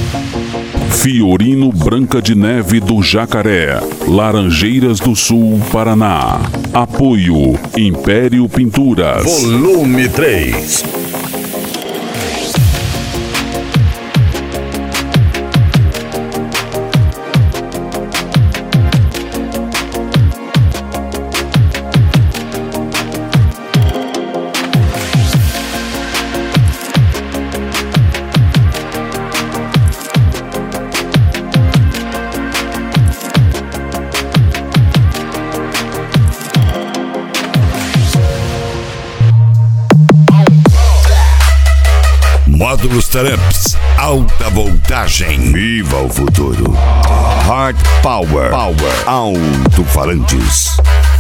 Fiorino Branca de Neve do Jacaré, Laranjeiras do Sul, Paraná. Apoio Império Pinturas. Volume 3. Módulos Tramps, alta voltagem, viva o futuro. Hard Power, alto-falantes.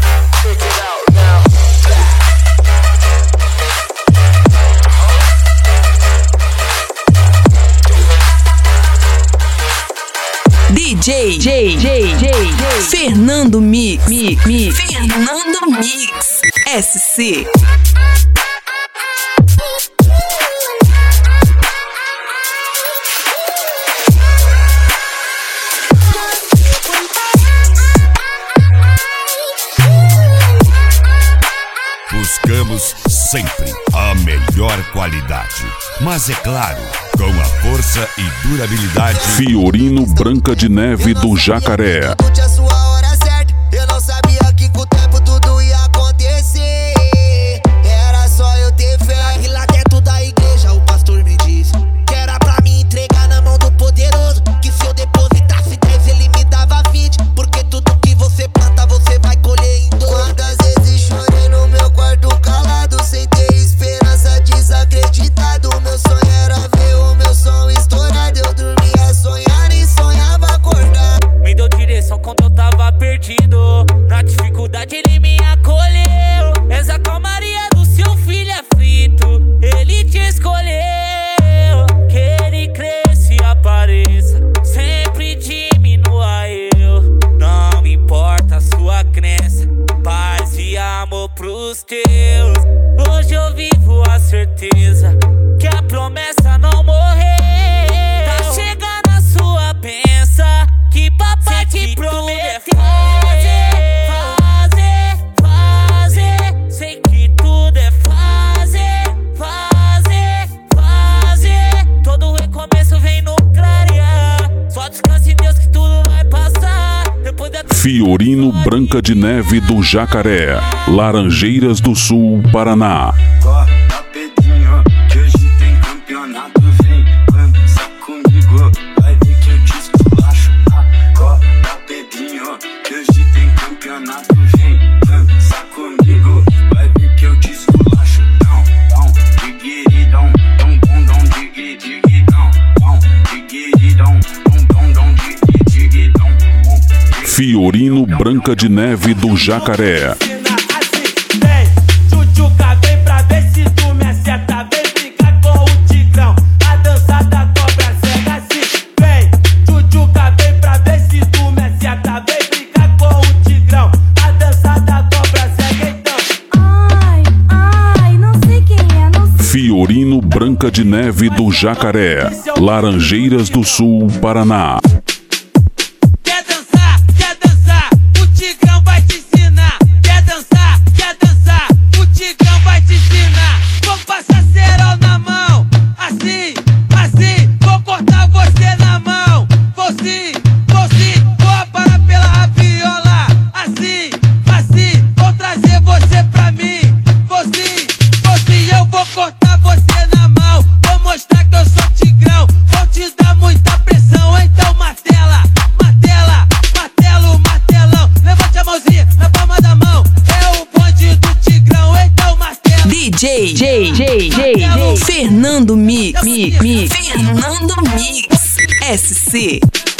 DJ Fernando Mix SC. Buscamos sempre a melhor qualidade, mas é claro, com a força e durabilidade. Fiorino Branca de Neve do Jacaré. A sua hora certa, eu não sabia que com o tempo tudo ia acontecer. Era só eu ter fé. E lá dentro da igreja o pastor me disse que era pra me entregar na mão do poderoso, que se eu depositasse 10 ele me dava 20, porque tudo que você planta você vai colher em dobro. Quantas vezes chorei no meu quarto calado, sem ter esperança, desacreditado. Meu sonho era ver o meu som estourado. Eu dormia a sonhar e sonhava acordar. Me deu direção quando eu tava perdido, na dificuldade ele me acolheu. És a calmaria do seu filho aflito, ele te escolheu. Que ele cresça e apareça, sempre diminua eu. Não importa a sua crença, paz e amor pros teus. Hoje eu vivo a certeza que a promessa não morreu. Tá chegando a sua benção, que papai te prometeu. Fazer, sei que tudo é fazer. Todo recomeço vem no clarear. Só descanse em Deus que tudo vai passar. Depois da Fiorino Branca de Neve do Jacaré, Laranjeiras do Sul, Paraná. Corta Pedrinho, que hoje tem campeonato. Vem, dança comigo, vai ver que eu te esculacho. Corta Pedrinho, que hoje tem campeonato. Vem, dança comigo, vai ver que eu te esculacho. Dão, diguiridão, dom, diguiridão, diguiridão, dom, diguiridão. Fiorino Branca de Neve do Jacaré. Vem, tchutchuca, vem pra ver se tu me acerta. Vem brincar com o tigrão, a dança da cobra cega assim. Vem, tchutchuca, vem pra ver se tu me acerta. Vem brincar com o tigrão, a dança da cobra cega então. Ai, não sei quem é, não sei. Fiorino Branca de Neve do Jacaré, Laranjeiras do Sul, Paraná. Quer dançar, o tigrão vai te ensinar. Quer dançar, o tigrão vai te ensinar. Vou passar cerol na mão, assim, vou cortar você na mão. Vou sim, vou aparar pela rabiola. Assim, vou trazer você pra mim. Vou sim, eu vou cortar você na mão. Vou mostrar que eu sou tigrão, vou te dar muita pressão. Então martela, martelão. Levante a mãozinha na palma da mão. É o bonde do tigrão, então martela. DJ Fernando Mix SC.